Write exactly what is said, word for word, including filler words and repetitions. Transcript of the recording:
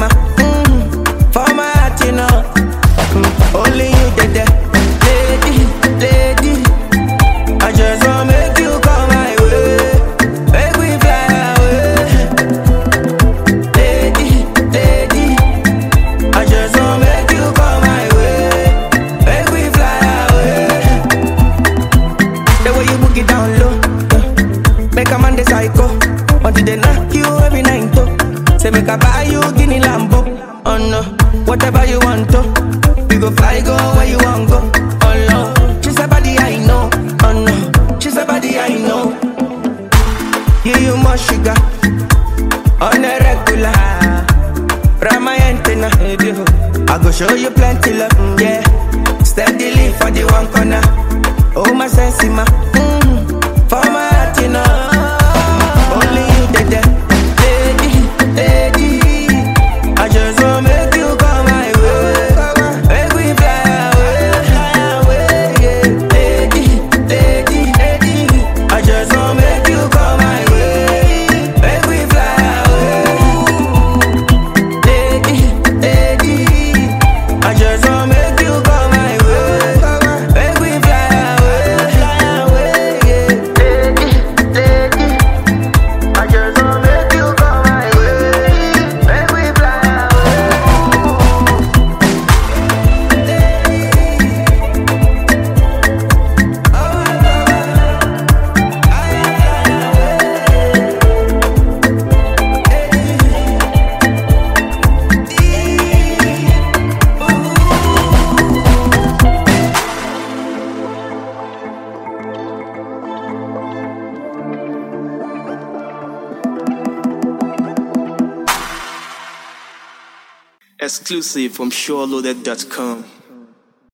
ma. Mm, for my heart, you know. Mm, only you did that. Lady, lady. I just wanna make you come my way. Make we fly away. Lady, lady. I just wanna make you come my way. Make we fly away. The way you book it down low, yeah. Make a man the psycho. Until they knock you every night, oh. Say make I buy you Guinea Lambo. Oh no, whatever you want, to. We go fly, go where you want, go. Oh no, she's a body I know. Oh no, she's a body I know. Give you more sugar on a regular. Rama antenna, I go show you plenty love, yeah. Steadily for the one corner. Oh my sense, ma. Mm, for my heart, you know. Only you did that. Lady, lady. I just wanna make you come my way. Make we fly away, fly away, yeah. Lady, lady, lady. I just wanna make you come my way. Make we fly away. Lady, lady. I just wanna make you come my way. Make we fly away, fly away, yeah. Lady, lady. I just wanna make you come my way. Make we fly away. Exclusive from SureLoaded dot com.